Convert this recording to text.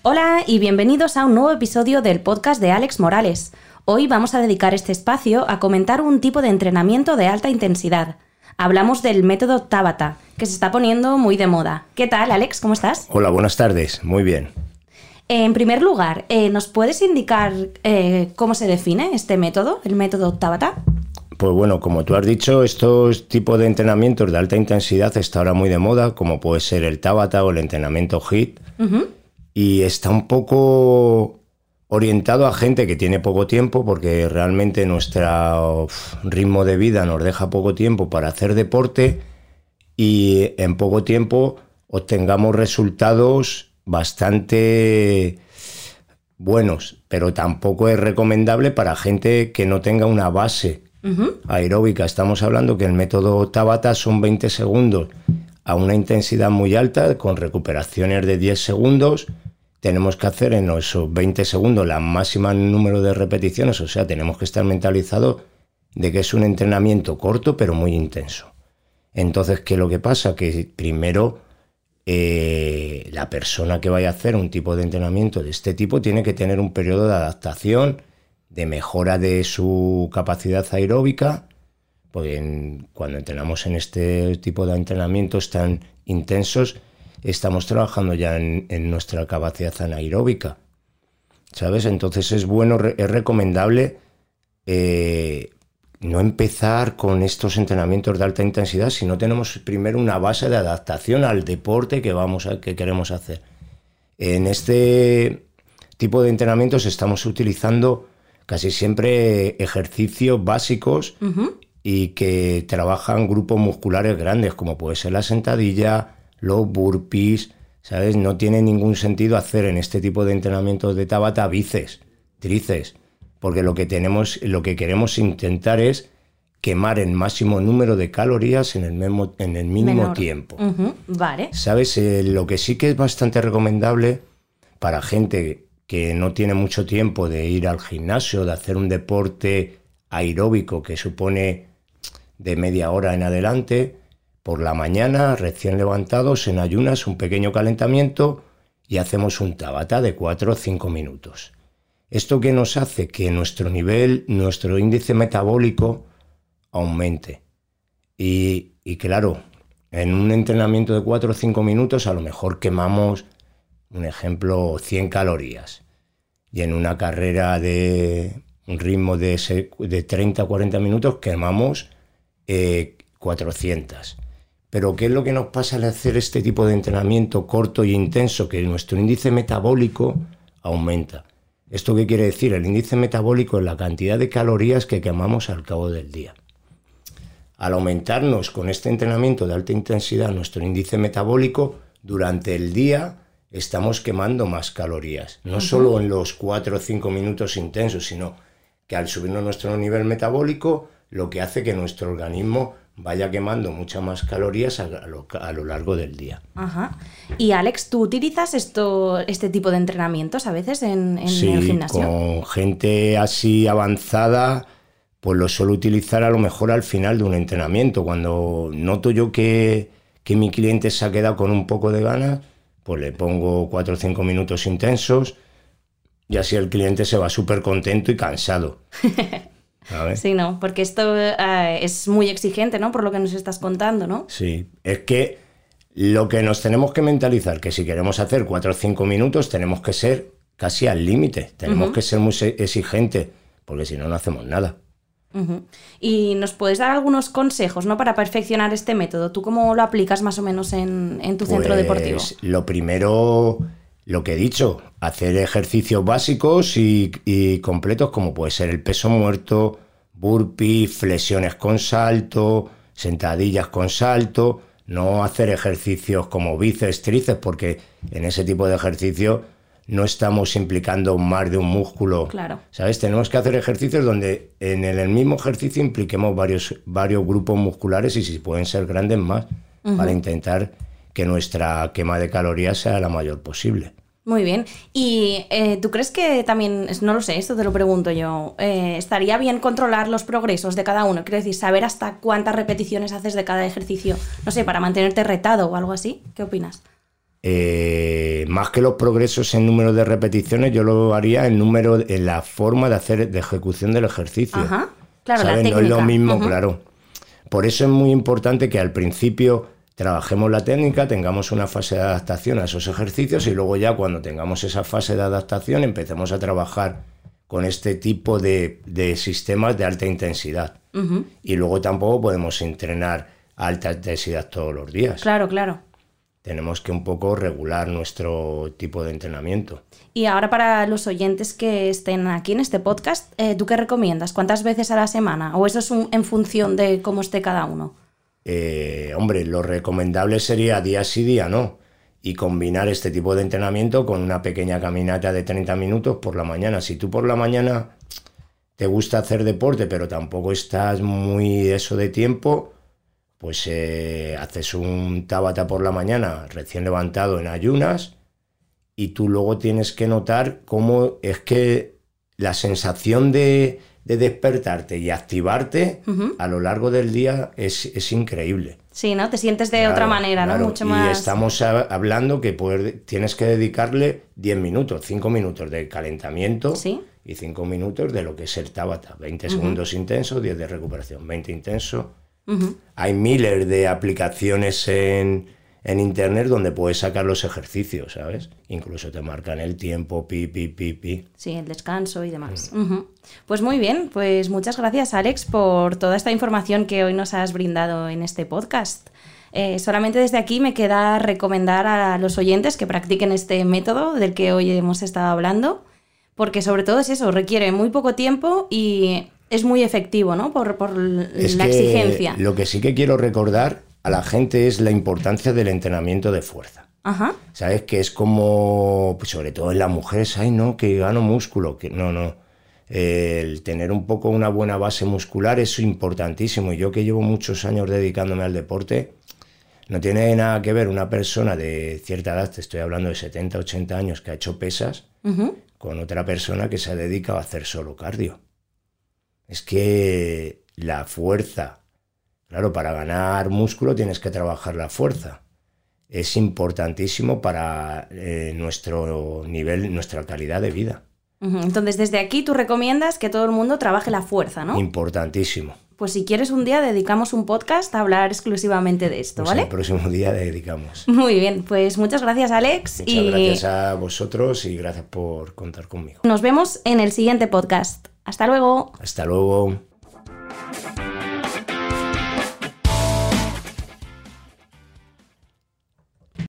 Hola y bienvenidos a un nuevo episodio del podcast de Alex Morales. Hoy vamos a dedicar este espacio a comentar un tipo de entrenamiento de alta intensidad. Hablamos del método Tabata, que se está poniendo muy de moda. ¿Qué tal, Alex? ¿Cómo estás? Hola, buenas tardes. Muy bien. En primer lugar, ¿nos puedes indicar cómo se define este método, el método Tabata? Pues bueno, como tú has dicho, estos tipos de entrenamientos de alta intensidad está ahora muy de moda, como puede ser el Tabata o el entrenamiento HIIT. Y está un poco orientado a gente que tiene poco tiempo, porque realmente nuestro ritmo de vida nos deja poco tiempo para hacer deporte y en poco tiempo obtengamos resultados bastante buenos, pero tampoco es recomendable para gente que no tenga una base aeróbica. Estamos hablando que el método Tabata son 20 segundos a una intensidad muy alta con recuperaciones de 10 segundos. Tenemos que hacer en esos 20 segundos la máxima número de repeticiones, o sea, tenemos que estar mentalizados de que es un entrenamiento corto pero muy intenso. Entonces, ¿qué es lo que pasa? Que primero la persona que vaya a hacer un tipo de entrenamiento de este tipo tiene que tener un periodo de adaptación, de mejora de su capacidad aeróbica, porque cuando entrenamos en este tipo de entrenamientos tan intensos, estamos trabajando ya en nuestra capacidad anaeróbica, ¿sabes? Entonces es bueno, es recomendable no empezar con estos entrenamientos de alta intensidad si no tenemos primero una base de adaptación al deporte que queremos hacer. En este tipo de entrenamientos estamos utilizando casi siempre ejercicios básicos y que trabajan grupos musculares grandes, como puede ser la sentadilla, los burpees, ¿sabes? No tiene ningún sentido hacer en este tipo de entrenamientos de Tabata bíceps, tríceps, porque lo que queremos intentar es quemar el máximo número de calorías en el mínimo tiempo. Vale. ¿Sabes? Lo que sí que es bastante recomendable para gente que no tiene mucho tiempo de ir al gimnasio, de hacer un deporte aeróbico que supone de media hora en adelante, por la mañana, recién levantados, en ayunas, un pequeño calentamiento y hacemos un Tabata de 4 o 5 minutos. ¿Esto qué nos hace? Que nuestro índice metabólico aumente. Y claro, en un entrenamiento de 4 o 5 minutos a lo mejor quemamos, un ejemplo, 100 calorías. Y en una carrera de un ritmo de 30 o 40 minutos quemamos 400. Pero ¿qué es lo que nos pasa al hacer este tipo de entrenamiento corto y intenso? Que nuestro índice metabólico aumenta. ¿Esto qué quiere decir? El índice metabólico es la cantidad de calorías que quemamos al cabo del día. Al aumentarnos con este entrenamiento de alta intensidad nuestro índice metabólico, durante el día estamos quemando más calorías. No solo en los 4 o 5 minutos intensos, sino que al subirnos nuestro nivel metabólico, lo que hace que nuestro organismo vaya quemando muchas más calorías a lo largo del día. Ajá. Y Alex, ¿tú utilizas este tipo de entrenamientos a veces en el gimnasio? Sí, con gente así avanzada, pues lo suelo utilizar a lo mejor al final de un entrenamiento. Cuando noto yo que mi cliente se ha quedado con un poco de ganas, pues le pongo 4 o 5 minutos intensos y así el cliente se va súper contento y cansado. Sí, ¿no? Porque esto es muy exigente, ¿no? Por lo que nos estás contando, ¿no? Sí, es que lo que nos tenemos que mentalizar, que si queremos hacer 4 o 5 minutos, tenemos que ser casi al límite, tenemos que ser muy exigentes, porque si no, no hacemos nada. Y nos puedes dar algunos consejos, ¿no? Para perfeccionar este método. ¿Tú cómo lo aplicas más o menos en tu centro deportivo? Lo primero, lo que he dicho, hacer ejercicios básicos y completos, como puede ser el peso muerto, burpee, flexiones con salto, sentadillas con salto. No hacer ejercicios como bíceps, tríceps, porque en ese tipo de ejercicios no estamos implicando más de un músculo. Claro. ¿Sabes? Tenemos que hacer ejercicios donde en el mismo ejercicio impliquemos varios grupos musculares y si pueden ser grandes más, para intentar que nuestra quema de calorías sea la mayor posible. Muy bien. ¿Y tú crees que también, no lo sé, esto te lo pregunto yo, estaría bien controlar los progresos de cada uno? Quiero decir, saber hasta cuántas repeticiones haces de cada ejercicio, no sé, para mantenerte retado o algo así. ¿Qué opinas? más que los progresos en número de repeticiones, yo lo haría en la forma de ejecución del ejercicio. Ajá, claro, ¿sabes? la técnica. No es lo mismo, claro. Por eso es muy importante que al principio trabajemos la técnica, tengamos una fase de adaptación a esos ejercicios y luego ya cuando tengamos esa fase de adaptación empecemos a trabajar con este tipo de sistemas de alta intensidad. Y luego tampoco podemos entrenar a alta intensidad todos los días. Claro, claro. Tenemos que un poco regular nuestro tipo de entrenamiento. Y ahora para los oyentes que estén aquí en este podcast, ¿tú qué recomiendas? ¿Cuántas veces a la semana? ¿O eso es en función de cómo esté cada uno? Hombre, lo recomendable sería día sí, día no. Y combinar este tipo de entrenamiento con una pequeña caminata de 30 minutos por la mañana. Si tú por la mañana te gusta hacer deporte, pero tampoco estás muy eso de tiempo, pues haces un Tabata por la mañana recién levantado en ayunas y tú luego tienes que notar cómo es que la sensación de despertarte y activarte a lo largo del día es increíble. Sí, ¿no? Te sientes de otra manera, ¿no? Claro. Mucho más... Y estamos hablando que tienes que dedicarle 10 minutos, 5 minutos de calentamiento. ¿Sí? Y 5 minutos de lo que es el Tabata. 20 segundos intensos, 10 de recuperación, 20 intensos. Hay miles de aplicaciones en internet donde puedes sacar los ejercicios, ¿sabes? Incluso te marcan el tiempo, pi. Sí, el descanso y demás. Pues muy bien, pues muchas gracias, Alex, por toda esta información que hoy nos has brindado en este podcast. Solamente desde aquí me queda recomendar a los oyentes que practiquen este método del que hoy hemos estado hablando, porque sobre todo es eso, requiere muy poco tiempo y es muy efectivo, ¿no? Por la exigencia. Lo que sí que quiero recordar a la gente es la importancia del entrenamiento de fuerza. Ajá. ¿Sabes? Que es como, pues sobre todo en las mujeres, ay, no, que gano músculo. Que no. El tener un poco una buena base muscular es importantísimo. Y yo que llevo muchos años dedicándome al deporte, no tiene nada que ver una persona de cierta edad, te estoy hablando de 70, 80 años, que ha hecho pesas, con otra persona que se ha dedicado a hacer solo cardio. Es que la fuerza, claro, para ganar músculo tienes que trabajar la fuerza. Es importantísimo para nuestro nivel, nuestra calidad de vida. Entonces, desde aquí tú recomiendas que todo el mundo trabaje la fuerza, ¿no? Importantísimo. Pues si quieres un día dedicamos un podcast a hablar exclusivamente de esto, pues ¿vale? El próximo día dedicamos. Muy bien, pues muchas gracias, Alex. Muchas gracias a vosotros y gracias por contar conmigo. Nos vemos en el siguiente podcast. Hasta luego. Hasta luego.